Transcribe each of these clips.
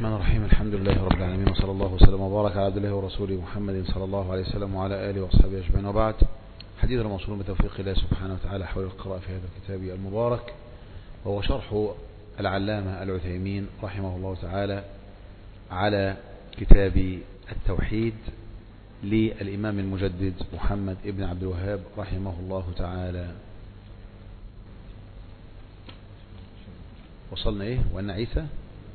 الرحمن الرحيم. الحمد لله رب العالمين، وصلى الله وسلم وبارك على عبد الله ورسوله محمد صلى الله عليه وسلم وعلى آله وأصحابه أجمعين، وبعد. حديثنا موصول بتوفيق الله سبحانه وتعالى حول القراءة في هذا الكتاب المبارك، وهو شرح العلامة العثيمين رحمه الله تعالى على كتاب التوحيد للإمام المجدد محمد ابن عبد الوهاب رحمه الله تعالى. وصلنا ايه؟ وأن عيسى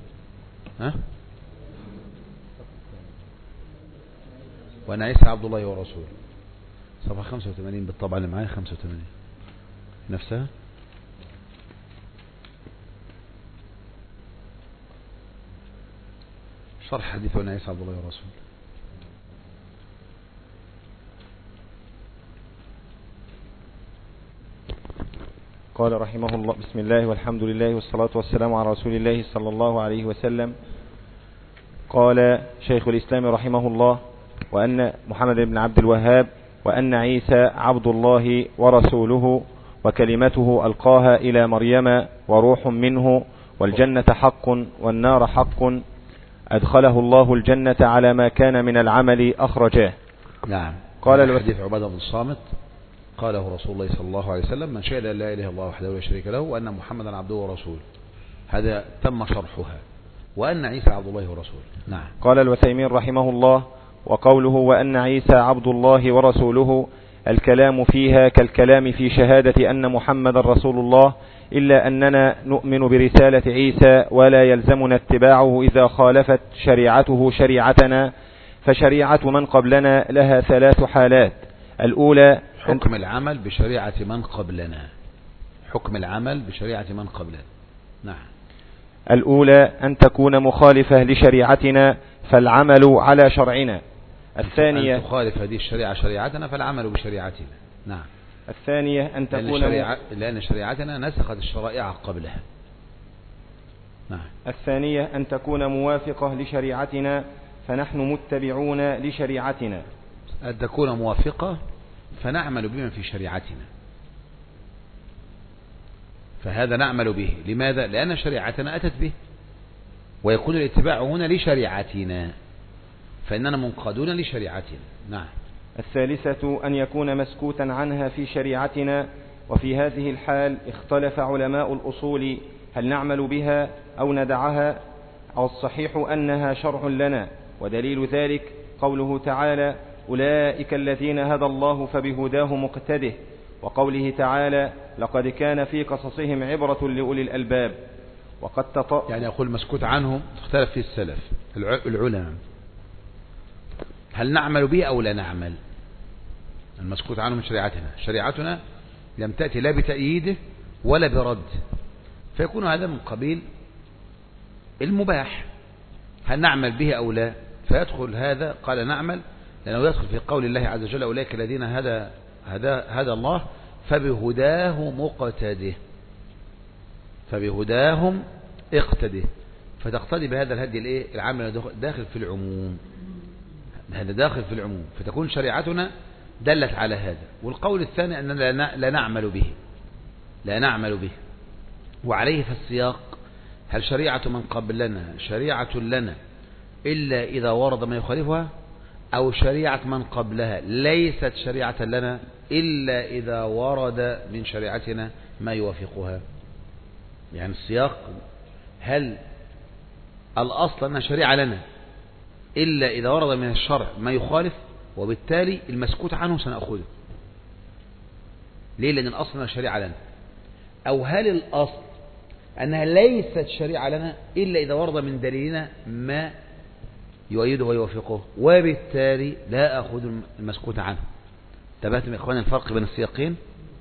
وأن عيسى عبد الله ورسوله، صفحة 85 بالطبع اللي معايا، 85 نفسها. شرح حديث وأن عيسى عبد الله ورسوله. قال رحمه الله: بسم الله والحمد لله والصلاة والسلام على رسول الله صلى الله عليه وسلم. قال شيخ الإسلام رحمه الله: وأن محمد بن عبد الوهاب وأن عيسى عبد الله ورسوله وكلمته ألقاها إلى مريم وروح منه، والجنة حق والنار حق، أدخله الله الجنة على ما كان من العمل أخرجاه. نعم. قال حديث عبادة بن الصامت قاله رسول الله صلى الله عليه وسلم: من شهد لا إله إلا الله وحده لا شريك له وأن محمدا عبده ورسوله. هذا تم شرحها. وأن عيسى عبد الله ورسوله. نعم. قال العثيمين رحمه الله: وقوله وأن عيسى عبد الله ورسوله الكلام فيها كالكلام في شهادة أن محمد رسول الله، إلا أننا نؤمن برسالة عيسى ولا يلزمنا اتباعه إذا خالفت شريعته شريعتنا، فشريعة من قبلنا لها ثلاث حالات. الأولى حكم العمل بشريعة من قبلنا. حكم العمل بشريعة من قبلنا. نعم. الأولى أن تكون مخالفة لشريعتنا فالعمل على شرعنا. الثانية أن تخالف هذه الشريعة شريعتنا فالعمل بشريعتنا. نعم. الثانية أن تكون لأن شريعتنا نسخت الشرائع قبلها. نعم. الثانية أن تكون موافقة لشريعتنا فنحن متبعون لشريعتنا. أن تكون موافقة فنعمل بما في شريعتنا، فهذا نعمل به. لماذا؟ لأن شريعتنا أتت به، ويكون الاتباع هنا لشريعتنا، فإننا منقادون لشريعتنا. نعم. الثالثة أن يكون مسكوتا عنها في شريعتنا، وفي هذه الحال اختلف علماء الأصول هل نعمل بها أو ندعها، أو الصحيح أنها شرع لنا، ودليل ذلك قوله تعالى: أولئك الذين هدى الله فبهداه مقتده، وقوله تعالى: لقد كان في قصصهم عبرة لأولي الألباب. وقد يعني يقول مسكوت عنه اختلف في السلف العلماء هل نعمل به أو لا نعمل. المسكوت عنه من شريعتنا، شريعتنا لم تأتي لا بتأييده ولا برد، فيكون هذا من قبيل المباح. هل نعمل به أو لا؟ فيدخل هذا، قال نعمل، لأنه يدخل في قول الله عز وجل: أولئك الذين هدى الله فبهداه مقتده، فبهداهم اقتده، فتقتدي بهذا الهدي العام داخل في العموم. هذا داخل في العموم، فتكون شريعتنا دلت على هذا. والقول الثاني أننا لا نعمل به، لا نعمل به. وعليه في السياق: هل شريعة من قبلنا شريعة لنا إلا إذا ورد ما يخالفها، أو شريعة من قبلها ليست شريعة لنا إلا إذا ورد من شريعتنا ما يوافقها. يعني السياق: هل الأصل أنها شريعة لنا إلا إذا ورد من الشرع ما يخالف، وبالتالي المسكوت عنه سنأخذه. ليه؟ لأن الأصل أنها شريعة لنا. أو هل الأصل أنها ليست شريعة لنا إلا إذا ورد من دليلنا ما يؤيده ويوافقه، وبالتالي لا أخذ المسكوت عنه. تبعتم يا إخواني الفرق بين السياقين؟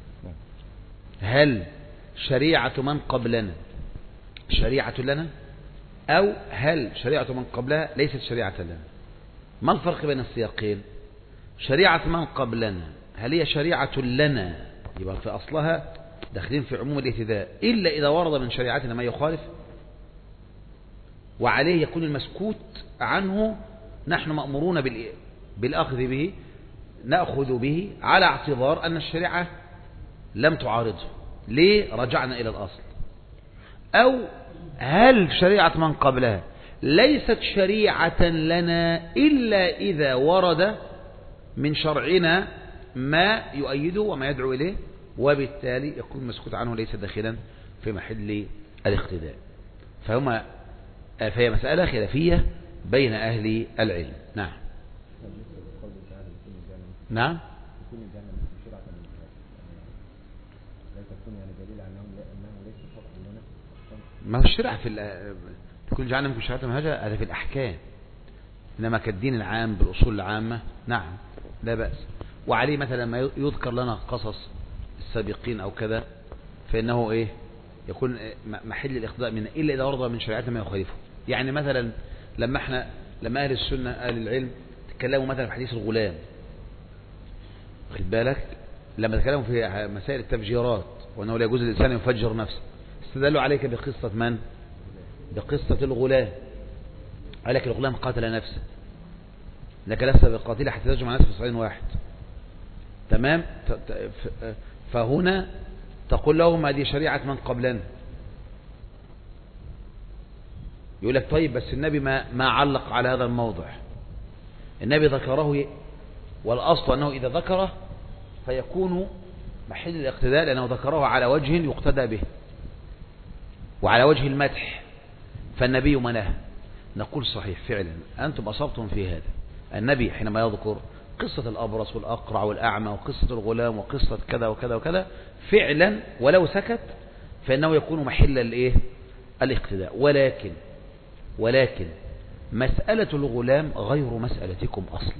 هل شريعة من قبلنا شريعة لنا، أو هل شريعة من قبلها ليست شريعة لنا؟ ما الفرق بين السياقين؟ شريعة من قبلنا هل هي شريعة لنا، يبقى في أصلها داخلين في عموم الاهتداء، إلا إذا ورد من شريعتنا ما يخالف، وعليه يكون المسكوت عنه نحن مأمورون بالأخذ به، نأخذ به على اعتبار أن الشريعة لم تعارضه. ليه؟ رجعنا إلى الأصل. أو هل شريعة من قبلها ليست شريعة لنا إلا إذا ورد من شرعنا ما يؤيده وما يدعو إليه، وبالتالي يكون مسكوت عنه ليس داخلا في محل الاقتداء. فهي مسألة خلافية بين أهل العلم. نعم. نعم. ما هو الشرع تكون جعلنا منكم شرعة منهجا، هذا في الأحكام، إنما كالدين العام بالأصول العامة نعم لا بأس. وعليه مثلا ما يذكر لنا قصص السابقين أو كذا، فإنه إيه يكون محل الاقتداء منه إلا إذا ورد من شريعتنا ما يخالفه. يعني مثلا لما أهل السنة أهل العلم تكلموا مثلا في حديث الغلام، خد بالك، لما تكلموا في مسائل التفجيرات وأنه لا يجوز الإنسان يفجر نفسه، استدلوا عليك بقصة من؟ بقصة الغلام. قال لك الغلام قاتل نفسه، لك لست بقاتل حتى تجمع نفسه في صعيد واحد. تمام. فهنا تقول لهم هذه شريعة من قبلنا. يقول لك طيب بس النبي ما علق على هذا الموضع، النبي ذكره، والأصل أنه إذا ذكره فيكون محل الاقتداء لأنه ذكره على وجه يقتدى به وعلى وجه المدح، فالنبي مناه. نقول صحيح فعلا أنتم أصبتم في هذا. النبي حينما يذكر قصة الأبرص والأقرع والأعمى وقصة الغلام وقصة كذا وكذا وكذا فعلا ولو سكت فإنه يكون محل الاقتداء. ولكن مسألة الغلام غير مسألتكم أصلا،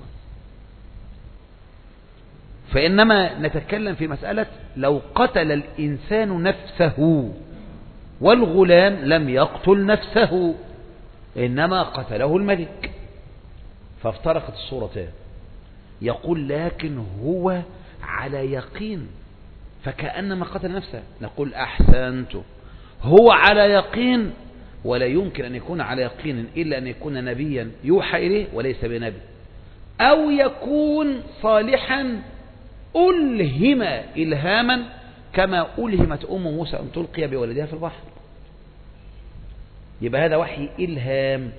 فإنما نتكلم في مسألة لو قتل الإنسان نفسه والغلام لم يقتل نفسه إنما قتله الملك، فافترقت الصورتان. يقول لكن هو على يقين فكأنما قتل نفسه، نقول أحسنت، هو على يقين ولا يمكن أن يكون على يقين إلا أن يكون نبيا يوحى إليه وليس بنبي، أو يكون صالحا ألهم إلهاما كما ألهمت أم موسى أن تلقي بولدها في البحر. يبقى هذا وحي إلهام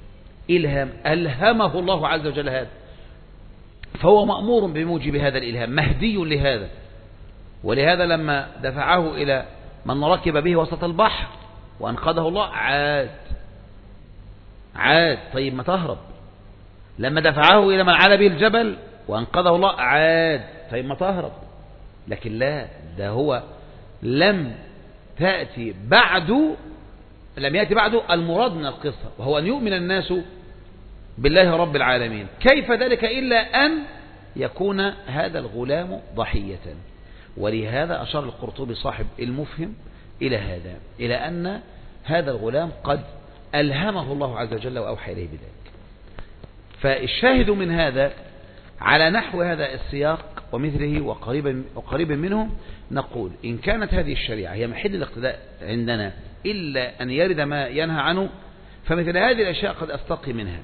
ألهمه الله عز وجل هذا، فهو مأمور بموجب هذا الإلهام، مهدي لهذا. ولهذا لما دفعه إلى من ركب به وسط البحر وأنقذه الله عاد. طيب ما تهرب. لما دفعه إلى من على به الجبل وأنقذه الله عاد. طيب ما تهرب. لكن لا، ده هو لم يأتي بعد المراد من القصة، وهو أن يؤمن الناس بالله رب العالمين. كيف ذلك إلا أن يكون هذا الغلام ضحية. ولهذا أشار القرطبي صاحب المفهم إلى أن هذا الغلام قد ألهمه الله عز وجل وأوحى إليه بذلك. فالشاهد من هذا على نحو هذا السياق ومثله وقريبا منه، نقول إن كانت هذه الشريعة هي محل الاقتداء عندنا إلا أن يرد ما ينهى عنه، فمثل هذه الأشياء قد أستقي منها.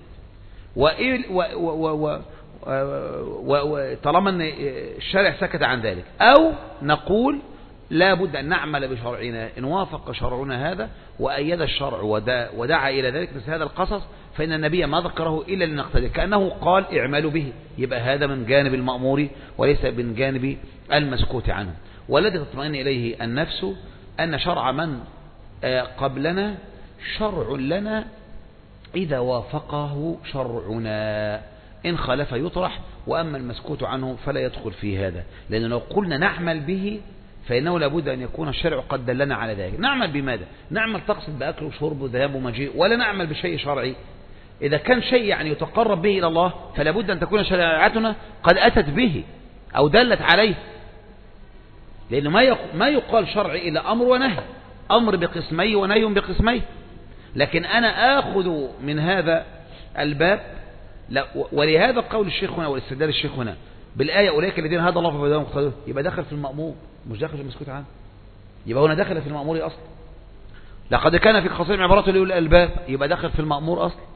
طالما أن الشارع سكت عن ذلك، أو نقول لا بد أن نعمل بشرعنا إن وافق شرعنا هذا وأيد الشرع ودعا إلى ذلك. مثل هذا القصص فإن النبي ما ذكره إلا لنقتدي، كأنه قال اعملوا به. يبقى هذا من جانب المأمور وليس من جانب المسكوت عنه. والذي تطمئن إليه النفس أن شرع من قبلنا شرع لنا إذا وافقه شرعنا، إن خالف يطرح، وأما المسكوت عنه فلا يدخل في هذا. لأنه لو قلنا نعمل به فإنه لابد أن يكون الشرع قد دلنا على ذلك. نعمل بماذا؟ نعمل تقصد بأكل وشرب وذهاب ومجيء، ولا نعمل بشيء شرعي. إذا كان شيء يعني يتقرب به إلى الله فلا بد أن تكون شريعتنا قد أتت به أو دلت عليه. لأنه ما يقال شرعي إلا أمر ونهي، أمر بقسمي ونهي بقسمي. لكن أنا آخذ من هذا الباب، ولهذا قول الشيخ هنا والاستدلال الشيخ هنا بالآية أولئك الذين هدى الله فهداهم مقتدون، يبقى دخل في المأمور مش داخل في المسكوت عنه. يبقى هنا دخل في المأمور أصلا. لقد كان في قصير عبارته لأولي الألباب، يبقى دخل في المأمور أصلا.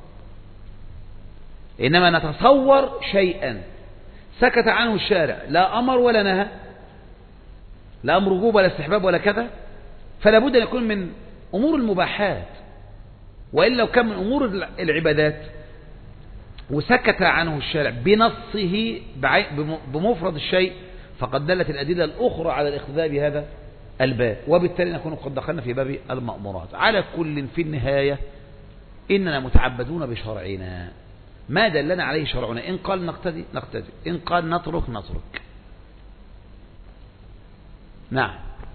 إنما نتصور شيئا سكت عنه الشارع، لا أمر ولا نهى، لا أمر وجوب ولا استحباب ولا كذا، فلا بد أن يكون من أمور المباحات. وإلا لو كان من أمور العبادات وسكت عنه الشارع بنصه بمفرد الشيء فقد دلت الأدلة الأخرى على الاقتداء بهذا الباب، وبالتالي نكون قد دخلنا في باب المأمورات. على كل في النهاية إننا متعبدون بشرعنا، ما دلنا عليه شرعنا، إن قال نقتدي نقتدي، إن قال نترك نترك. نعم.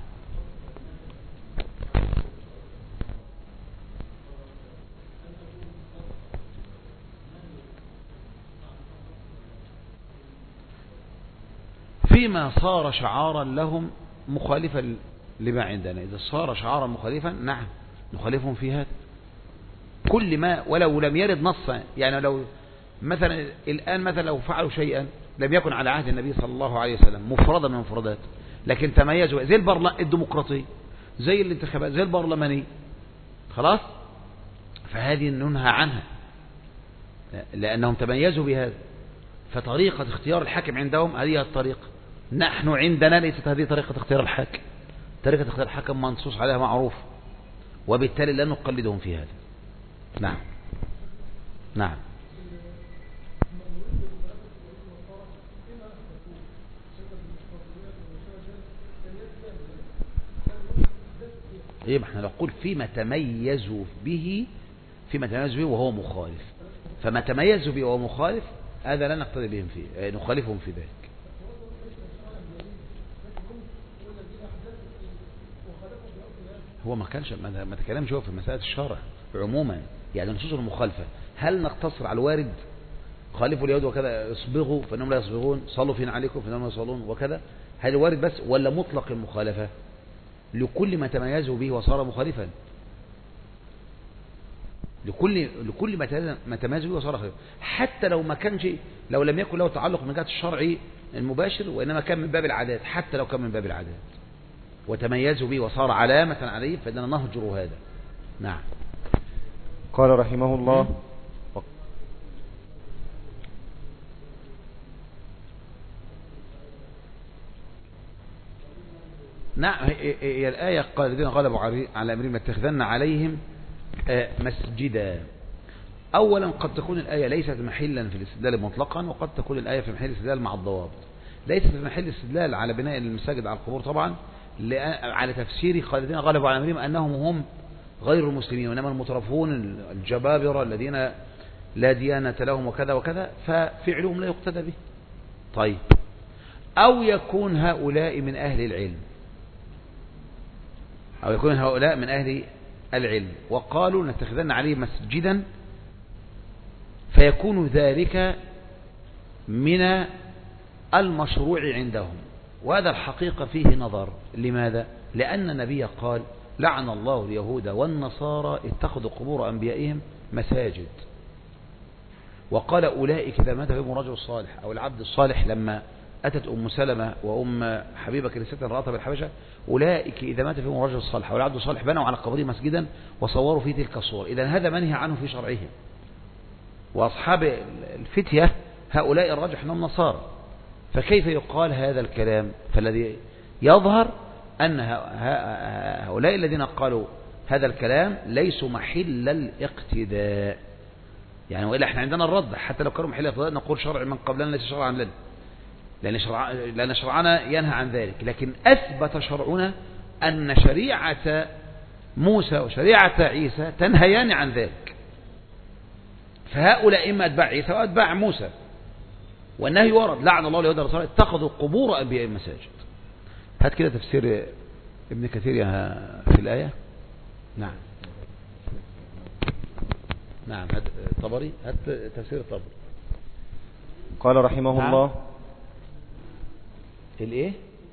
فيما صار شعارا لهم مخالفا لما عندنا، إذا صار شعارا مخالفا نعم نخالفهم في هذا كل ما، ولو لم يرد نصا. يعني لو مثلا الآن مثلا لو فعلوا شيئا لم يكن على عهد النبي صلى الله عليه وسلم مفردا من المفردات، لكن تميزوا زي الديمقراطية، زي الانتخابات، زي البرلمانية، خلاص، فهذه ننهى عنها لأنهم تميزوا بهذا. فطريقة اختيار الحاكم عندهم هذه الطريقة، نحن عندنا ليست هذه طريقة اختيار الحاكم. طريقة اختيار الحاكم منصوص عليها معروف، وبالتالي لا نقلدهم في هذا. نعم. نعم. ايه، ما احنا نقول فيما تميزوا به، فيما تميزوا به وهو مخالف، فما تميزوا به وهو مخالف هذا لا نقتدي بهم فيه، نخالفهم في ذلك. هو ما كانش ما تكلمش هو في مسألة الشرع عموما، يعني نصوص المخالفة هل نقتصر على الوارد؟ خالفوا اليهود وكذا، اصبغوا فإنهم لا يصبغون، صلوا فين عليكم فإنهم لا يصلون وكذا، هل الوارد بس ولا مطلق المخالفة لكل ما تميزوا به وصار مخالفا؟ لكل ما تميزوا به وصار مخالفا، حتى لو ما كانش، لو لم يكن له تعلق من جهة الشرع المباشر، وإنما كان من باب العادات، حتى لو كان من باب العادات وتميزوا به وصار علامة عليه فإننا نهجر هذا. نعم. قال رحمه الله نعم، هي الآية قال الذين غلبوا على أمرهم لاتخذن عليهم مسجدا. أولا قد تكون الآية ليست محلا في الاستدلال مطلقا، وقد تكون الآية في محل الاستدلال مع الضوابط. ليست في محل الاستدلال على بناء المساجد على القبور طبعا، على تفسير قال الذين غلبوا على أمرهم أنهم هم غير المسلمين، وإنما المترفون الجبابرة الذين لا ديانة لهم وكذا وكذا، ففعلهم لا يقتدى به. طيب، أو يكون هؤلاء من أهل العلم، أو يكون هؤلاء من أهل العلم وقالوا نتخذن عليه مسجدا، فيكون ذلك من المشروع عندهم، وهذا الحقيقة فيه نظر. لماذا؟ لأن النبي قال لعن الله اليهود والنصارى اتخذوا قبور أنبيائهم مساجد، وقال أولئك إذا مات فيهم الرجل الصالح أو العبد الصالح، لما أتت أم سلمة وأم حبيبة كنيسة رأتها بالحبشة، أولئك إذا مات فيهم الرجل الصالح أو العبد الصالح بنوا على قبره مسجدا وصوروا فيه تلك الصور. إذا هذا منهي عنه في شرعهم، وأصحاب الفتية هؤلاء الراجح أنهم نصارى، فكيف يقال هذا الكلام؟ فالذي يظهر أن هؤلاء الذين قالوا هذا الكلام ليسوا محل الاقتداء، يعني وإلا احنا عندنا الرد، حتى لو كانوا محل الاقتداء نقول شرع من قبلنا ليس شرعا لنا، لأن شرعنا ينهى عن ذلك. لكن أثبت شرعنا أن شريعة موسى وشريعة عيسى تنهيان عن ذلك، فهؤلاء إما أتباع عيسى وأتباع موسى، والنهي ورد لعن الله اليهود والنصارى اتخذوا قبور أنبياء مساجد. هات كده تفسير ابن كثير في الآية. نعم. نعم، هات طبري، هات تفسير الطبري. قال رحمه نعم. الله الايه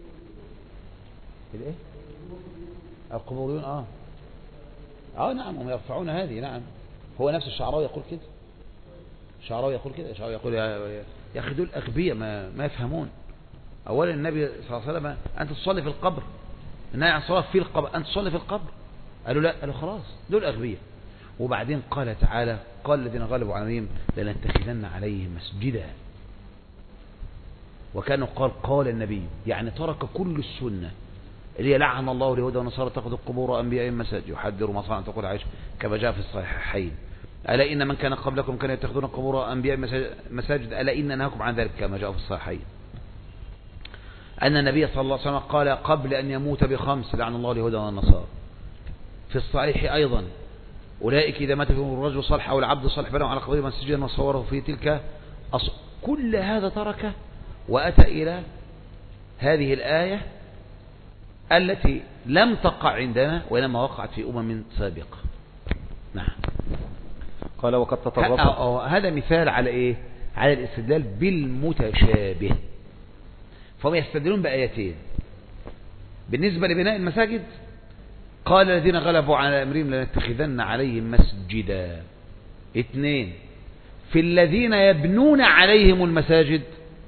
القبوريون نعم، هم يرفعون هذه. نعم، هو نفس الشعراوي يقول كده، الشعراوي يقول يا اخي دول اغبياء ما يفهمون. اولا النبي صلى الله عليه وسلم انت تصلي في القبر، النهي عن الصلاه في القبر، انت تصلي في القبر، قالوا لا، قالوا خلاص دول اغبياء. وبعدين قال تعالى قال الذين غلبوا على امرهم لنتخذن عليهم مسجدا، وكانوا قال النبي، يعني ترك كل السنة اللي لعن الله اليهود والنصارى تأخذ قبور أنبيائهم مساجد يحذر مصانع تقول عائشة كما جاء في الصحيحين ألا إن من كان قبلكم كانوا يتخذون قبور أنبيائهم مساجد ألا إن نهاكم عن ذلك كما جاء في الصحيحين أن النبي صلى الله عليه وسلم قال قبل أن يموت ب5 لعن الله اليهود والنصارى. في الصحيح أيضا أولئك إذا مات فيهم الرجل صالح أو العبد صالح بنوا على قبره مسجدا وصوره في تلك كل هذا تركه وأتى إلى هذه الآية التي لم تقع عندنا وإنما وقعت في سابقة. نعم. قال وقد تطرق هذا مثال على إيه؟ على الاستدلال بالمتشابه. فهم يستدلون بآيتين بالنسبة لبناء المساجد. قال الذين غلبوا على أمرهم لنتخذن عليهم مسجدا. 2 في الذين يبنون عليهم المساجد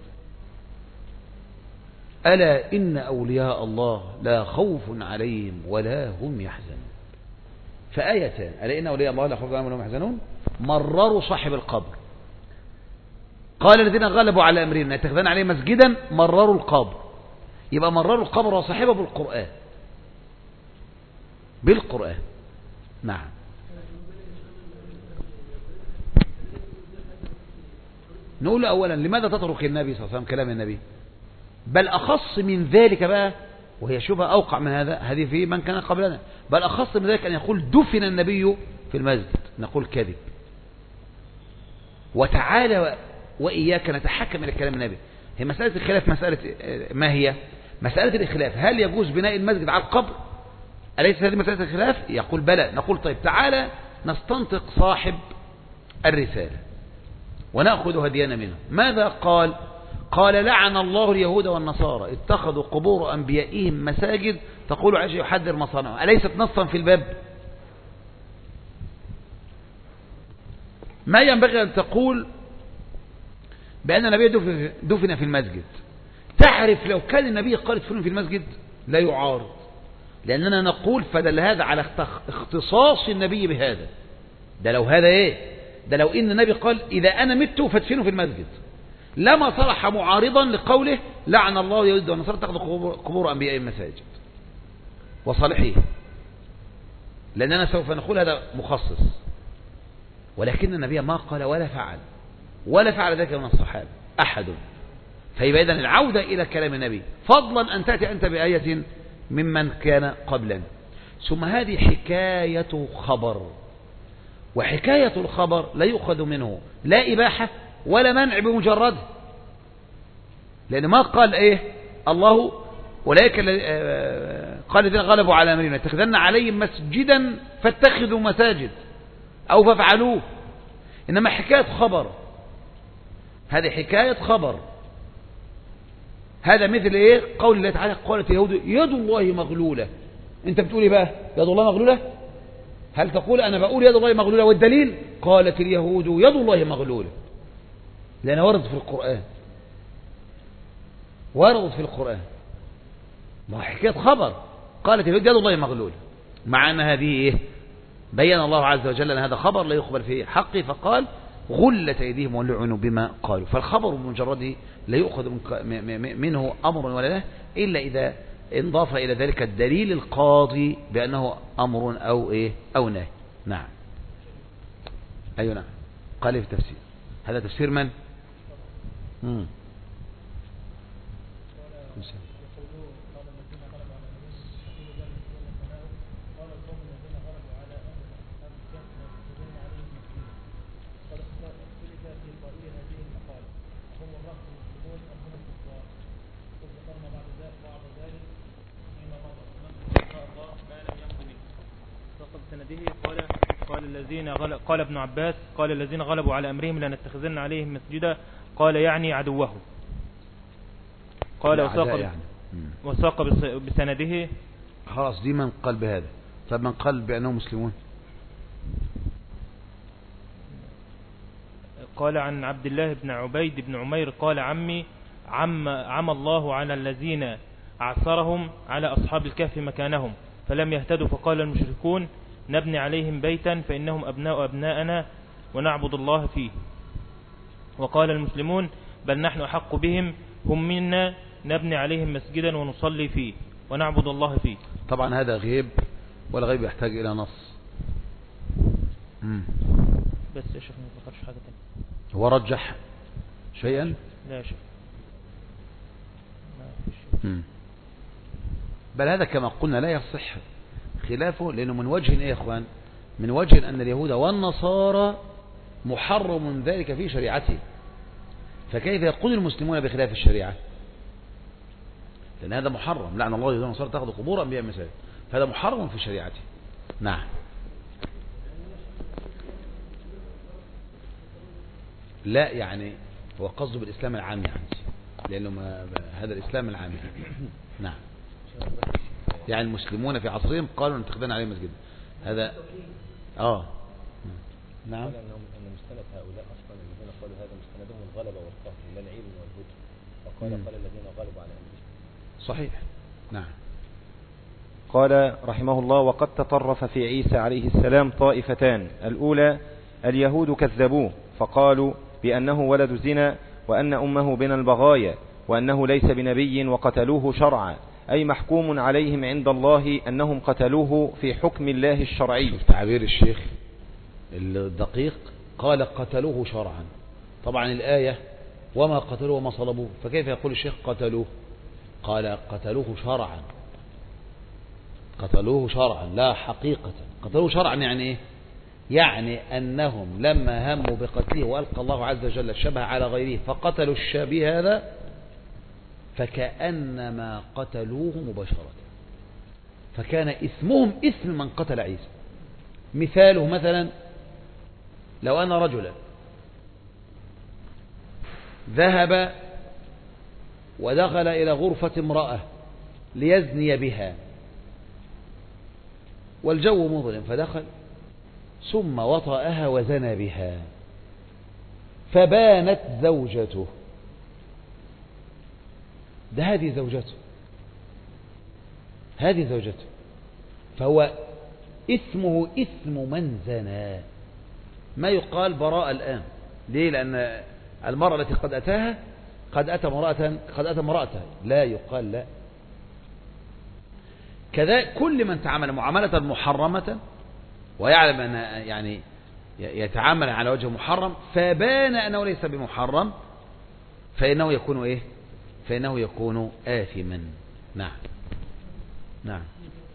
ألا إن أولياء الله لا خوف عليهم ولا هم يحزنون. فآيتان ألا إن أولياء الله لا خوف عليهم ولا هم يحزنون مرروا صاحب القبر. قال الذين غلبوا على أمرهم لنتخذن عليهم مسجدا مرروا القبر. يبقى مرروا القبر وصاحبه بالقرآن. نعم. نقول أولا لماذا تترك النبي صلى الله عليه وسلم كلام النبي؟ بل أخص من ذلك بقى وهي شبهة أوقع من هذا هذه في من كان قبلنا. بل أخص من ذلك أن يقول دفن النبي في المسجد نقول كذب. وتعالى وإياك نتحكم إلى كلام النبي. هي مسألة الخلاف مسألة ما هي؟ مسألة الخلاف هل يجوز بناء المسجد على القبر؟ أليس هذه مسألة الخلاف؟ يقول بلى. نقول طيب تعالى نستنطق صاحب الرسالة ونأخذ هدينا منه. ماذا قال؟ قال لعن الله اليهود والنصارى اتخذوا قبور أنبيائهم مساجد تقول عائشة يحذر مصانعه. أليست نصا في الباب؟ ما ينبغي أن تقول بأن النبي دفن في المسجد. تعرف لو كان النبي قال دفن في المسجد لا يعارض لأننا نقول فدل هذا على اختصاص النبي بهذا. ده لو هذا ايه؟ ده لو ان النبي قال إذا أنا مت فادفنوا في المسجد لما صرح معارضا لقوله لعن الله اليهود والنصارى تأخذ قبور أنبيائهم مساجد وصالحيه. لأننا سوف نقول هذا مخصص ولكن النبي ما قال ولا فعل ذلك من الصحابة أحد. فيبقى إذن العودة إلى كلام النبي فضلا أن تأتي أنت بآية ممن كان قبلا. ثم هذه حكاية خبر وحكاية الخبر لا يؤخذ منه لا إباحة ولا منع بمجرد. لأن ما قال إيه الله أولئك قال الذين غلبوا على أمرهم لنتخذن عليهم مسجدا فاتخذوا مساجد أو فافعلوه. إنما حكاية خبر. هذه حكاية خبر. هذا مثل إيه قول الله تعالى قالت اليهود يد الله مغلولة. أنت بتقول إيه بقى يد الله مغلولة؟ هل تقول أنا بقول يد الله مغلولة والدليل قالت اليهود يد الله مغلولة؟ لأن وردت في القرآن ما حكاية خبر. قالت اليهود يد الله مغلولة مع أن هذه إيه بيّن الله عز وجل أن هذا خبر لا يقبل فيه حقه فقال غلت أيديهم ولعنوا بما قالوا. فالخبر بمجرده لا يؤخذ منه أمر ولا له إلا إذا انضاف إلى ذلك الدليل القاضي بأنه أمر أو إيه أو نهي. نعم. أيوة نعم. قال في التفسير هذا تفسير من؟ قال ابن عباس قال الذين غلبوا على أمرهم لنتخذن عليهم مسجدا قال يعني عدوه. قال وساق بسنده. خلاص دي من قال بهذا. طب من قال بأنهم مسلمون؟ قال عن عبد الله بن عبيد بن عمير قال عم الله على الذين أعثرهم على أصحاب الكهف مكانهم فلم يهتدوا فقال المشركون نبني عليهم بيتا فإنهم أبناء أبناءنا ونعبد الله فيه. وقال المسلمون بل نحن أحق بهم هم منا نبني عليهم مسجدا ونصلي فيه. ونعبد الله فيه. طبعا هذا غيب، ولا غيب يحتاج إلى نص. بس يا شيخ ما ذكرش حاجة تانية. هو رجح شيئا؟ لا يا شيخ. بل هذا كما قلنا لا يصح خلافه، لأنه من وجه إيه يا أخوان؟ من وجه أن اليهود والنصارى محرم ذلك في شريعته، فكيف يقول المسلمون بخلاف الشريعة؟ لأن هذا محرم، لعن الله اليهود والنصارى تأخذ قبور أنبياء مساجد، فهذا محرم في شريعته. نعم. لا يعني هو قصده بالإسلام العام يعني، لأنه هذا الإسلام العام يعني. نعم. يعني المسلمون في عصرهم قالوا نتخذنا عليه مسجد. هذا نعم. قال أن مستند هؤلاء أصلا الذين قالوا هذا مستندهم الغلبة والقهر لا العلم والهدى، فقال الذين غلبوا على أنفسهم. صحيح. نعم. قال رحمه الله: وقد تطرف في عيسى عليه السلام طائفتان. الأولى اليهود كذبوه فقالوا بأنه ولد زنا، وأن أمه بين البغايا، وأنه ليس بنبي، وقتلوه شرعا، أي محكوم عليهم عند الله أنهم قتلوه في حكم الله الشرعي. تعبير الشيخ الدقيق، قال قتلوه شرعا. طبعا الآية وما قتلوه وما صلبوه، فكيف يقول الشيخ قتلوه؟ قال قتلوه شرعا. قتلوه شرعا لا حقيقة. قتلوه شرعا يعني ايه؟ يعني أنهم لما هموا بقتله وألقى الله عز وجل الشبه على غيره فقتلوا الشبيه هذا، فكأنما قتلوه مباشرة، فكان إثمهم إثم من قتل عيسى. مثاله مثلا لو أن رجلا ذهب ودخل إلى غرفة امرأة ليزني بها، والجو مظلم، فدخل ثم وطأها وزنى بها، فبانت زوجته. ده هذه زوجته، فهو اسمه اسم من زنى. ما يقال براءة الآن. ليه؟ لأن المرأة التي قد أتى امرأة لا يقال لا. كذا كل من تعامل معاملة محرمة ويعلم أن يعني يتعامل على وجه محرم فبان أنه ليس بمحرم، فإنه يكون إيه؟ فإنه يكون آثما. نعم. نعم.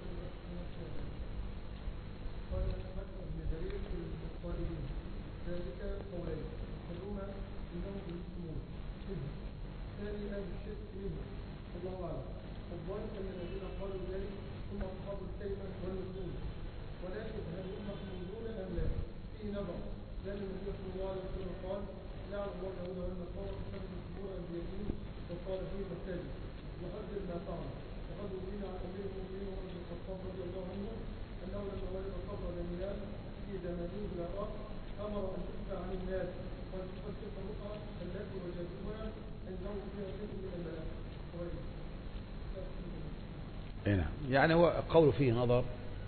يعني هو قول فيه نظر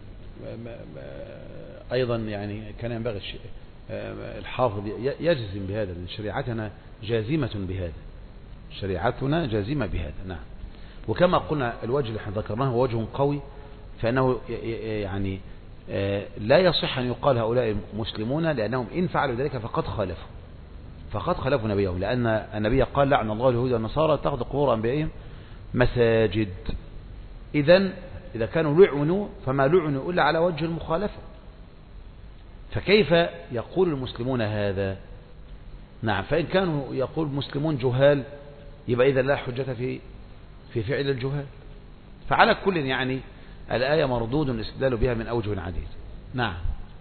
أيضا، يعني كان ينبغي الحافظ يجزم بهذا، لأن شريعتنا جازمة بهذا، شريعتنا جازمة بهذا. نعم. وكما قلنا الوجه اللي احنا ذكرناه هو وجه قوي، فإنه يعني لا يصح أن يقال هؤلاء مسلمون، لأنهم إن فعلوا ذلك فقد خالفوا نبيهم، لأن النبي قال لعن الله اليهود والنصارى تأخذ قبور أنبيائهم مساجد. إذا كانوا لعنوا فما لعنوا إلا على وجه المخالفة، فكيف يقول المسلمون هذا؟ نعم. فإن كانوا يقول مسلمون جهال يبقى إذا لا حجة في فعل الجهال. فعلى كل يعني الآية مردود الاستدلال بها من أوجه عديد. نعم.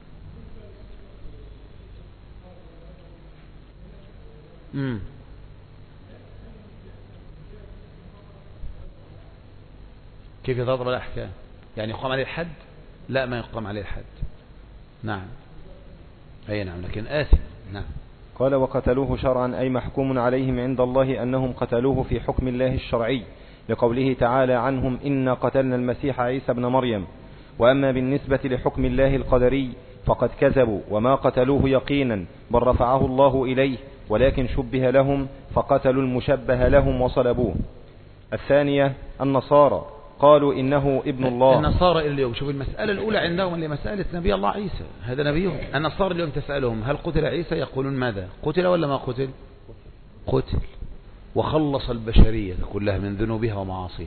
كيف يضرب الأحكام؟ يعني يقام عليه الحد؟ لا، ما يقام عليه الحد. نعم. أي نعم، لكن آثم. نعم. قال وقتلوه شرعا أي محكوم عليهم عند الله أنهم قتلوه في حكم الله الشرعي، لقوله تعالى عنهم إنا قتلنا المسيح عيسى ابن مريم. وأما بالنسبة لحكم الله القدري فقد كذبوا وما قتلوه يقينا، بل رفعه الله إليه، ولكن شبه لهم فقتلوا المشبه لهم وصلبوه. الثانية النصارى قالوا إنه ابن الله. النصارى اليوم شوف المسألة الأولى عندهم اللي مسألة نبي الله عيسى، هذا نبيهم. النصارى اليوم تسألهم هل قتل عيسى؟ يقولون ماذا؟ قتل ولا ما قتل؟ قتل، وخلص البشرية كلها من ذنوبها ومعاصيها.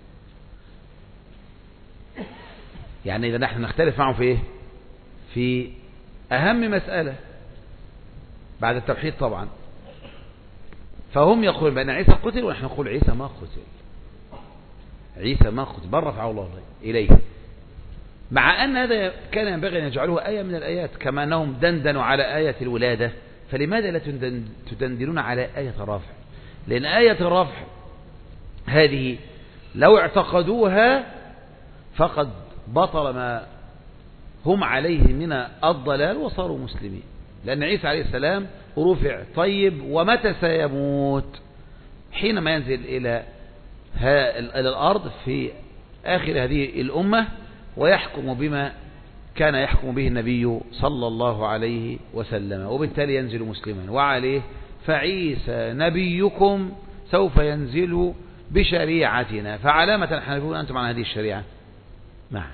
يعني إذا نحن نختلف معهم في إيه؟ في أهم مسألة بعد التوحيد طبعا. فهم يقولون بأن عيسى قتل، ونحن نقول عيسى ما قتل. عيسى ما قتل، بل رفعه الله إليه. مع أن هذا كان ينبغي أن يجعله آية من الآيات، كما أنهم دندنوا على آية الولادة، فلماذا لا تدندنون على آية الرفع؟ لأن آية الرفع هذه لو اعتقدوها فقد بطل ما هم عليه من الضلال وصاروا مسلمين. لأن عيسى عليه السلام رفع. طيب ومتى سيموت؟ حينما ينزل إلى الأرض في آخر هذه الأمة ويحكم بما كان يحكم به النبي صلى الله عليه وسلم، وبالتالي ينزل مسلما. وعليه فعيسى نبيكم سوف ينزل بشريعتنا، فعلامة تنحرفون أنتم عن هذه الشريعة؟ نعم.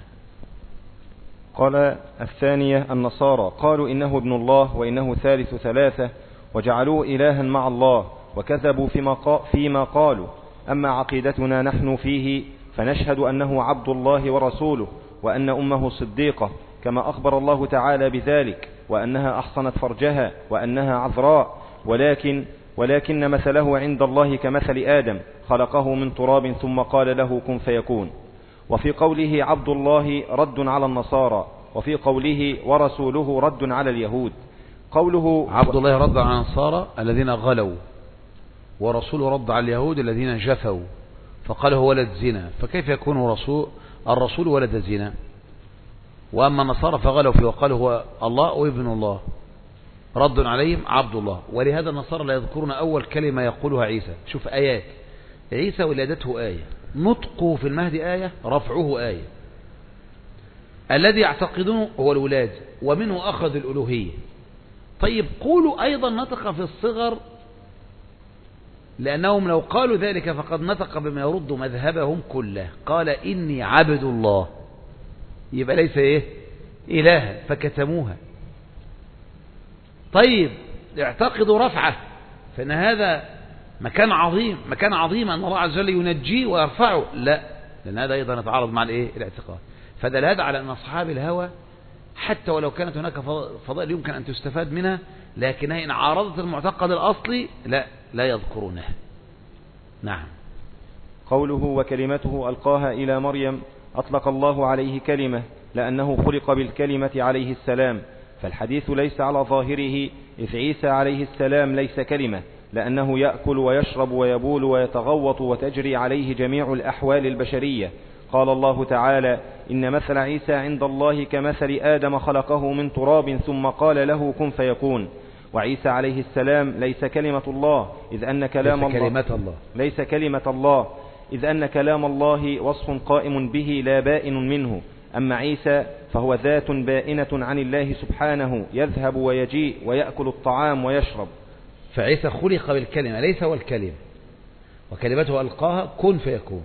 قال الثانية النصارى قالوا إنه ابن الله وإنه ثالث ثلاثة، وجعلوه إلها مع الله، وكذبوا فيما قالوا. أما عقيدتنا نحن فيه فنشهد أنه عبد الله ورسوله، وأن أمه صديقة كما أخبر الله تعالى بذلك، وأنها أحصنت فرجها، وأنها عذراء، ولكن مثله عند الله كمثل آدم، خلقه من تراب ثم قال له كن فيكون. وفي قوله عبد الله رد على النصارى، وفي قوله ورسوله رد على اليهود. قوله عبد الله رد على النصارى الذين غلوا، ورسوله رد على اليهود الذين جفوا، فقال هو ولد زنا، فكيف يكون الرسول ولد زنا؟ وأما النصارى فغلوا فيه وقالوا هو الله وابن الله، رد عليهم عبد الله. ولهذا النصارى لا يذكرون أول كلمة يقولها عيسى. شوف آيات عيسى ولادته آية، نطقه في المهد آية، رفعه آية. الذي يعتقدونه هو الولاد، ومنه أخذ الألوهية. طيب قولوا أيضا نطق في الصغر، لأنهم لو قالوا ذلك فقد نطق بما يرد مذهبهم كله. قال إني عبد الله، يبقى ليس إيه إلها، فكتموها. طيب اعتقدوا رفعه، فإن هذا مكان عظيم أن الله عز وجل ينجيه ويرفعه، لا، لأن هذا أيضا يتعارض مع الاعتقاد. فدل على أن أصحاب الهوى حتى ولو كانت هناك فضائل يمكن أن تستفاد منها، لكنها إن عارضت المعتقد الأصلي لا يذكرونها. نعم. قوله وكلمته ألقاها إلى مريم، أطلق الله عليه كلمة لأنه خلق بالكلمة عليه السلام، فالحديث ليس على ظاهره، إذ عيسى عليه السلام ليس كلمة، لأنه يأكل ويشرب ويبول ويتغوط وتجري عليه جميع الأحوال البشرية. قال الله تعالى إن مثل عيسى عند الله كمثل آدم، خلقه من تراب ثم قال له كن فيكون. وعيسى عليه السلام ليس كلمة الله، إذ أن كلام الله ليس كلمة الله، إذ أن كلام الله وصف قائم به لا بائن منه. أما عيسى فهو ذات بائنة عن الله سبحانه، يذهب ويجيء ويأكل الطعام ويشرب. فعيسى خلق بالكلمة، ليس هو الكلمة، وكلمته ألقاها كن فيكون.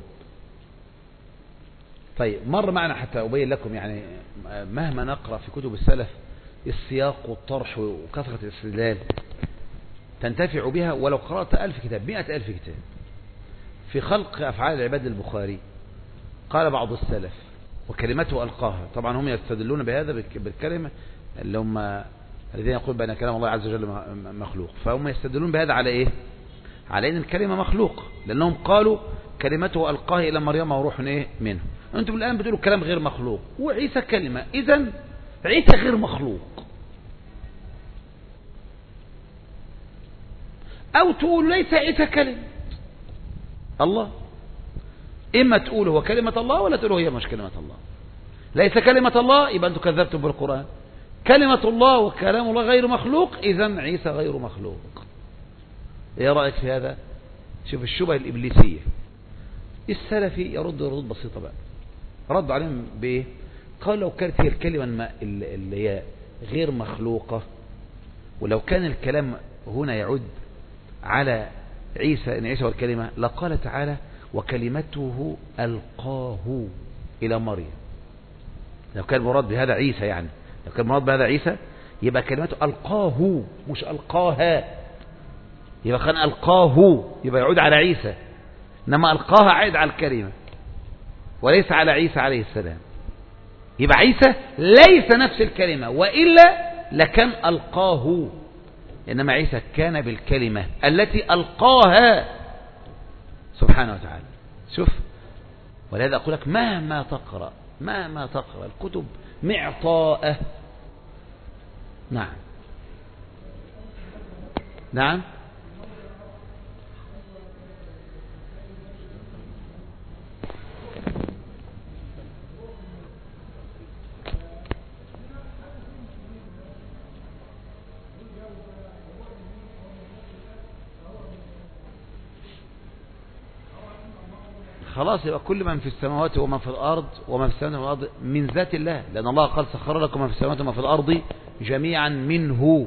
طيب مر معنا حتى أبين لكم، يعني مهما نقرأ في كتب السلف السياق والطرح وكثرة الاستدلال تنتفع بها، ولو قرأت 1000 كتاب 100,000 كتاب في خلق أفعال العباد البخاري. قال بعض السلف وكلمته ألقاها، طبعا هم يستدلون بهذا بالكلمة اللي هم الذين يقول بأن كلام الله عز وجل مخلوق، فهم يستدلون بهذا على إيه؟ على أن الكلمة مخلوق، لأنهم قالوا كلمته ألقاها إلى مريم وروح إيه منه. أنتم الآن بتقولوا كلام غير مخلوق وعيسى كلمة، إذن عيسى غير مخلوق. أو تقول ليس عيسى كلمة الله، إما تقول هو كلمة الله ولا تقول هي مش كلمة الله. ليس كلمة الله يبقى أنتم كذبتم بالقرآن. كلمة الله وكلام الله غير مخلوق، إذن عيسى غير مخلوق. إيه رأيك في هذا؟ شوف الشبهة الإبليسية. السلفي يرد ردود بسيطة بقى، رد عليهم بإيه؟ قال لو كانت هي الكلمة اللي هي غير مخلوقة، ولو كان الكلام هنا يعود على عيسى إن عيسى هو الكلمة، لقال تعالى وكلمته ألقاه إلى مريم. لو كان مراد بهذا عيسى، يعني لو كان مراد بهذا عيسى يبقى كلمته ألقاه مش ألقاها، يبقى كان ألقاه يبقى يعود على عيسى، إنما ألقاها عائد على الكلمة وليس على عيسى عليه السلام. يبقى عيسى ليس نفس الكلمة، وإلا لكان ألقاه، إنما عيسى كان بالكلمة التي ألقاها سبحانه وتعالى. شوف، ولهذا أقول لك مهما تقرأ الكتب معطاءة. نعم خلاص، يبقى كل من في السماوات وما في الأرض وما في السماوات وما في الأرض من ذات الله، لأن الله قال سخر لكم ما في السماوات وما في الأرض جميعا منه.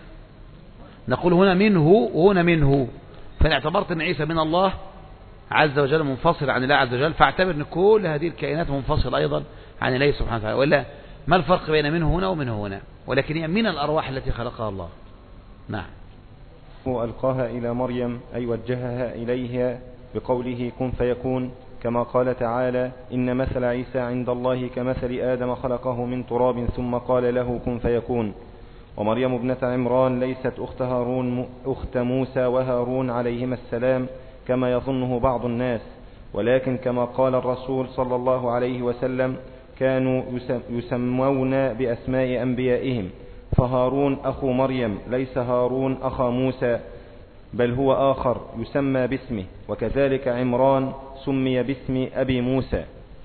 نقول هنا منه وهنا منه، فإن اعتبرت أن عيسى من الله عز وجل منفصل عن الله عز وجل، فاعتبر أن كل هذه الكائنات منفصلة أيضا عن الله سبحانه وتعالى. وإلا ما الفرق بين منه هنا ومنه هنا؟ ولكن هي من الأرواح التي خلقها الله. نعم. ألقاها إلى مريم أي وجهها إليها بقوله كن فيكون، كما قال تعالى إن مثل عيسى عند الله كمثل آدم خلقه من تراب ثم قال له كن فيكون. ومريم ابنة عمران ليست أخت موسى وهارون عليهما السلام كما يظنه بعض الناس، ولكن كما قال الرسول صلى الله عليه وسلم كانوا يسمون بأسماء أنبيائهم، فهارون أخو مريم ليس هارون أخا موسى، بل هو آخر يسمى باسمه، وكذلك عمران سمي باسم أبي موسى.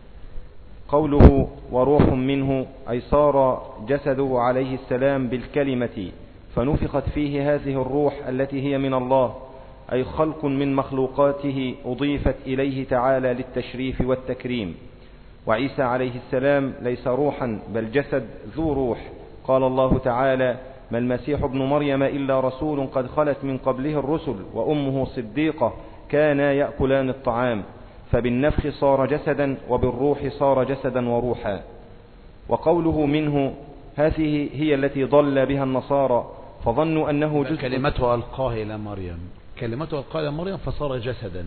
قوله وروح منه أي صار جسده عليه السلام بالكلمة فنفخت فيه هذه الروح التي هي من الله، أي خلق من مخلوقاته أضيفت إليه تعالى للتشريف والتكريم. وعيسى عليه السلام ليس روحا بل جسد ذو روح. قال الله تعالى ما المسيح ابن مريم إلا رسول قد خلت من قبله الرسل وأمه صديقة كانا يأكلان الطعام، فبالنفخ صار جسدا وبالروح صار جسدا وروحا. وقوله منه هذه هي التي ضل بها النصارى فظنوا أنه جزء. كلمته ألقاه إلى مريم، كلمته ألقاه إلى مريم فصار جسدا،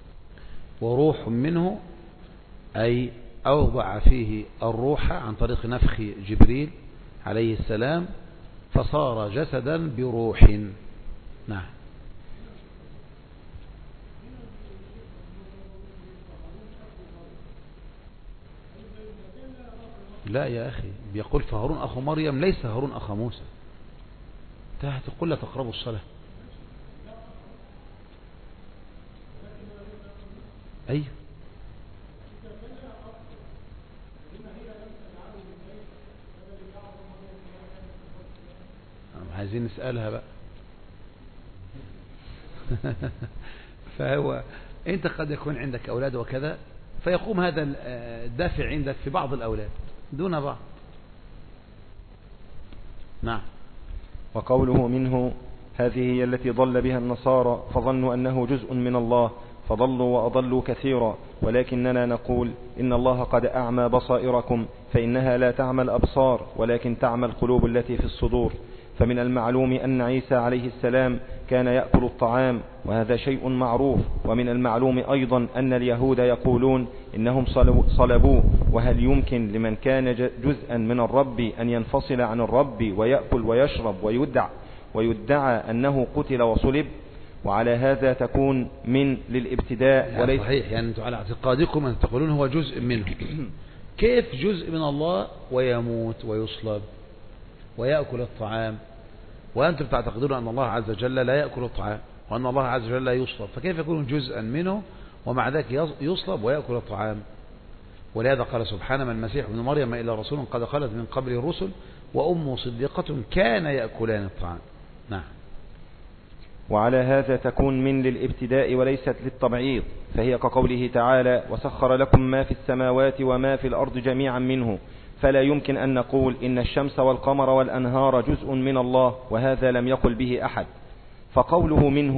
وروح منه أي أوضع فيه الروح عن طريق نفخ جبريل عليه السلام فصار جسدا بروح. نعم. لا يا أخي، بيقول فهارون أخو مريم ليس هارون أخو موسى. تقول لا تقربوا الصلاة. أيوه عايزين نسألها بقى. فهو انت قد يكون عندك أولاد وكذا، فيقوم هذا الدافع عندك في بعض الأولاد دون بعض. نعم. وقوله منه هذه هي التي ضل بها النصارى فظنوا أنه جزء من الله فضلوا وأضلوا كثيرا، ولكننا نقول إن الله قد أعمى بصائركم فإنها لا تعمى الأبصار ولكن تعمى القلوب التي في الصدور. فمن المعلوم أن عيسى عليه السلام كان يأكل الطعام، وهذا شيء معروف. ومن المعلوم أيضا أن اليهود يقولون إنهم صلبوه، وهل يمكن لمن كان جزءا من الرب أن ينفصل عن الرب ويأكل ويشرب ويدعى أنه قتل وصلب؟ وعلى هذا تكون من للابتداء وليس صحيح. يعني أنتم على اعتقادكم أن تقولون هو جزء منه. كيف جزء من الله ويموت ويصلب ويأكل الطعام، وأنتم تعتقدون أن الله عز وجل لا يأكل الطعام وأن الله عز وجل لا يصلب، فكيف يكون جزءا منه ومع ذلك يصلب ويأكل الطعام؟ ولهذا قال سبحانه ما المسيح ابن مريم إلا رسول قد خلت من قبله الرسل وأمه صديقة كان يأكلان الطعام. نعم. وعلى هذا تكون من للابتداء وليست للتبعيض، فهي كقوله تعالى وسخر لكم ما في السماوات وما في الأرض جميعا منه، فلا يمكن أن نقول إن الشمس والقمر والأنهار جزء من الله، وهذا لم يقل به أحد. فقوله منه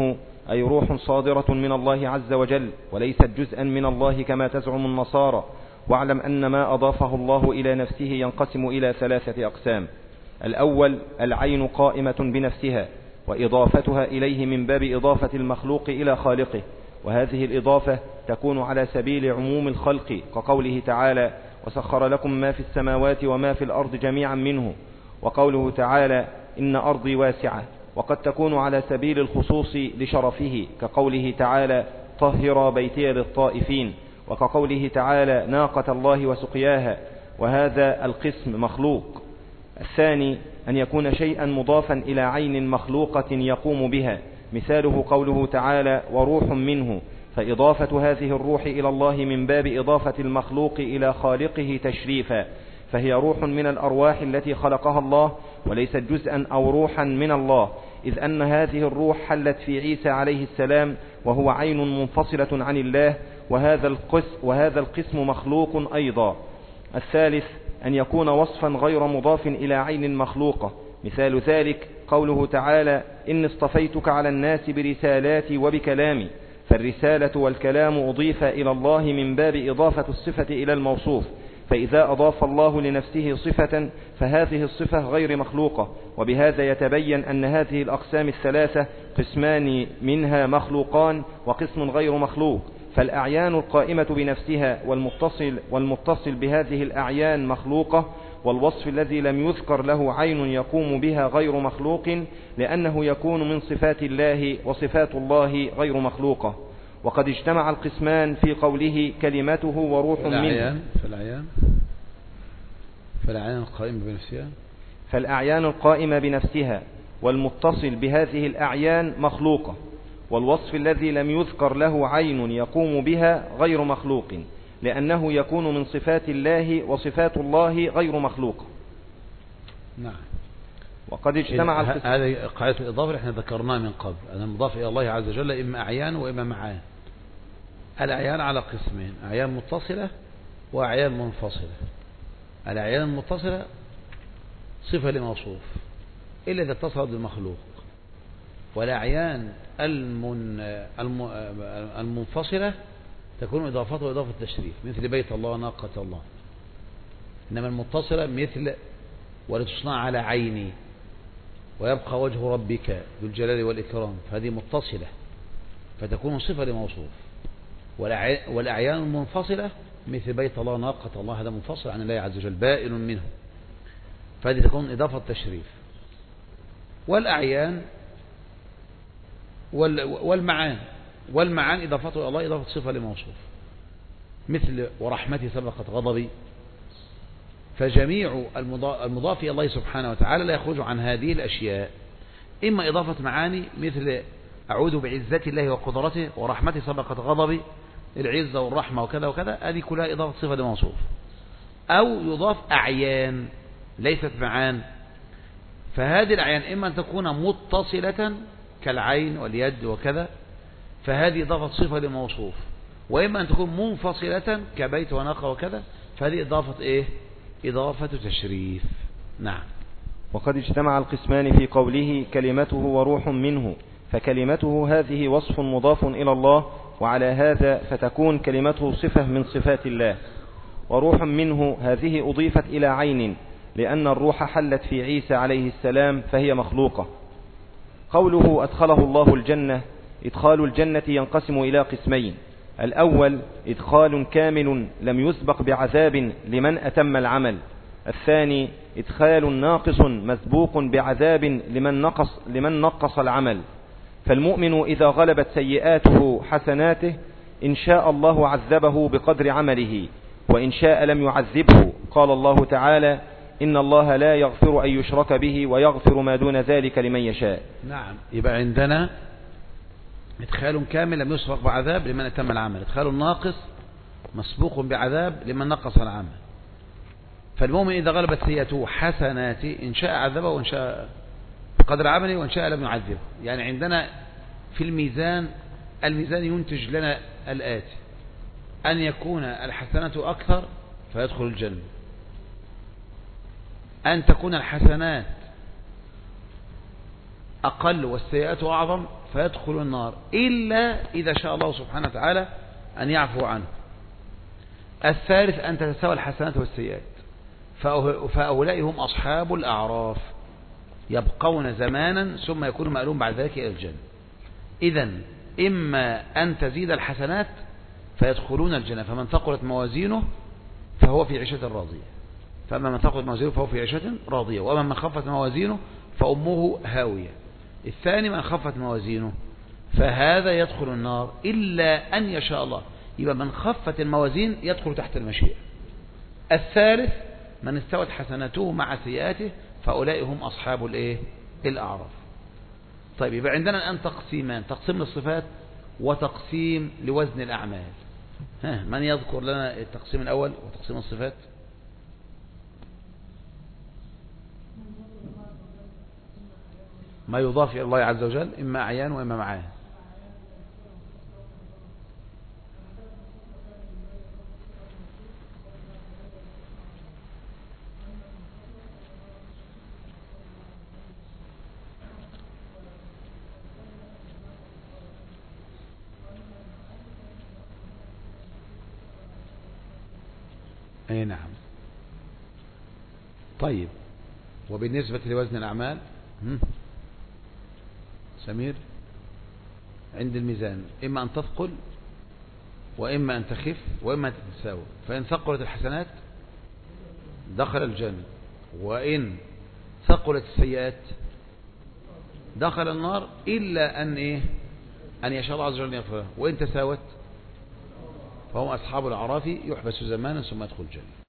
أي روح صادرة من الله عز وجل وليست جزءا من الله كما تزعم النصارى. واعلم أن ما أضافه الله إلى نفسه ينقسم إلى 3 أقسام. الأول العين قائمة بنفسها، وإضافتها إليه من باب إضافة المخلوق إلى خالقه، وهذه الإضافة تكون على سبيل عموم الخلق، كقوله تعالى وسخر لكم ما في السماوات وما في الأرض جميعا منه، وقوله تعالى إن أرضي واسعة. وقد تكون على سبيل الخصوص لشرفه، كقوله تعالى طهر بيتي للطائفين، وكقوله تعالى ناقة الله وسقياها، وهذا القسم مخلوق. الثاني أن يكون شيئا مضافا إلى عين مخلوقة يقوم بها، مثاله قوله تعالى وروح منه، فإضافة هذه الروح إلى الله من باب إضافة المخلوق إلى خالقه تشريفا، فهي روح من الأرواح التي خلقها الله وليست جزءا أو روحا من الله، إذ أن هذه الروح حلت في عيسى عليه السلام وهو عين منفصلة عن الله، وهذا القسم مخلوق أيضا. الثالث أن يكون وصفا غير مضاف إلى عين مخلوقة، مثال ذلك قوله تعالى إن اصطفيتك على الناس برسالاتي وبكلامي، فالرسالة والكلام أضيف إلى الله من باب إضافة الصفة إلى الموصوف، فإذا أضاف الله لنفسه صفة فهذه الصفة غير مخلوقة. وبهذا يتبين أن هذه الأقسام 3 قسمان منها مخلوقان وقسم غير مخلوق، فالأعيان القائمة بنفسها والمتصل بهذه الأعيان مخلوقة، والوصف الذي لم يذكر له عين يقوم بها غير مخلوق، لأنه يكون من صفات الله، وصفات الله غير مخلوقة. وقد اجتمع القسمان في قوله كلمته وروح منه. فالأعيان القائمة بنفسها والمتصل بهذه الأعيان مخلوقة، والوصف الذي لم يذكر له عين يقوم بها غير مخلوق، لأنه يكون من صفات الله، وصفات الله غير مخلوقة. نعم. وقد اجتمع هذه قاعدة الإضافة اللي احنا ذكرناها من قبل، أن المضاف إلى الله عز وجل إما أعيان وإما معان. الأعيان على قسمين: أعيان متصلة وأعيان منفصلة. الأعيان المتصلة صفة لموصوف إلا إذا اتصلت بالمخلوق، والأعيان المنفصلة تكون إضافته إضافة تشريف، مثل بيت الله وناقة الله. إنما المتصلة مثل ولتصنع على عيني ويبقى وجه ربك ذو الجلال والإكرام، فهذه متصلة فتكون صفة لموصوف. والأعيان المنفصلة مثل بيت الله وناقة الله، هذا منفصل عن الله عز وجل بائن منه، فهذه تكون إضافة تشريف. والأعيان والمعان إضافته إلى الله إضافة صفة لموصوف، مثل ورحمتي سبقت غضبي. فجميع المضاف إلى الله سبحانه وتعالى لا يخرج عن هذه الأشياء، إما إضافة معاني مثل أعوذ بعزة الله وقدرته ورحمتي سبقت غضبي، العزة والرحمة وكذا وكذا، هذه كلها إضافة صفة لموصوف. أو يضاف أعيان ليست معان، فهذه الأعيان إما أن تكون متصلة كالعين واليد وكذا، فهذه إضافة صفة لموصوف، وإما أن تكون منفصلة كبيت وناقة وكذا، فهذه إضافة إيه؟ إضافة تشريف. نعم. وقد اجتمع القسمان في قوله كلمته وروح منه، فكلمته هذه وصف مضاف إلى الله، وعلى هذا فتكون كلمته صفة من صفات الله. وروح منه هذه أضيفت إلى عين، لأن الروح حلت في عيسى عليه السلام فهي مخلوقة. قوله أدخله الله الجنة، إدخال الجنة ينقسم إلى قسمين: الأول إدخال كامل لم يسبق بعذاب لمن أتم العمل، الثاني إدخال ناقص مسبوق بعذاب لمن نقص العمل. فالمؤمن إذا غلبت سيئاته حسناته إن شاء الله عذبه بقدر عمله، وإن شاء لم يعذبه. قال الله تعالى إن الله لا يغفر أن يشرك به ويغفر ما دون ذلك لمن يشاء. نعم. يبقى عندنا إدخال كامل لم يسبق بعذاب لمن أتم العمل، إدخال ناقص مسبوق بعذاب لمن نقص العمل. فالمؤمن إذا غلبت سيئته حسناته إن شاء عذبه وإن شاء بقدر عمله وإن شاء لم يعذبه. يعني عندنا في الميزان ينتج لنا الآتي: أن يكون الحسنات أكثر فيدخل الجنة، أن تكون الحسنات أقل والسيئات أعظم فيدخل النار إلا إذا شاء الله سبحانه وتعالى أن يعفو عنه. الثالث أن تتساوى الحسنات والسيئات، فأولئك هم أصحاب الأعراف، يبقون زمانا ثم يكون مألوم بعد ذلك إلى الجنة. إذن إما أن تزيد الحسنات فيدخلون الجنة، فمن ثقلت موازينه فهو في عيشة راضية، فأما من ثقلت موازينه فهو في عيشة راضية، وأما من خفت موازينه فأمه هاوية. الثاني من خفت موازينه فهذا يدخل النار إلا أن يشاء الله، يبقى من خفت الموازين يدخل تحت المشيئة. الثالث من استوت حسناته مع سيئاته فأولئك هم أصحاب الأعراف. طيب يبقى عندنا الآن تقسيمان، تقسيم للصفات وتقسيم لوزن الأعمال. من يذكر لنا التقسيم الأول وتقسيم الصفات؟ ما يضاف إلى الله عز وجل إما أعيان وإما معان. أي نعم. طيب وبالنسبة لوزن الأعمال سمير، عند الميزان إما أن تثقل وإما أن تخف وإما أن تتساوى، فإن ثقلت الحسنات دخل الجنة، وإن ثقلت السيئات دخل النار إلا أن يشاء الله عز وجل يغفره، وإن تساوت فهم أصحاب الأعراف يحبس زمانا ثم يدخل الجنة.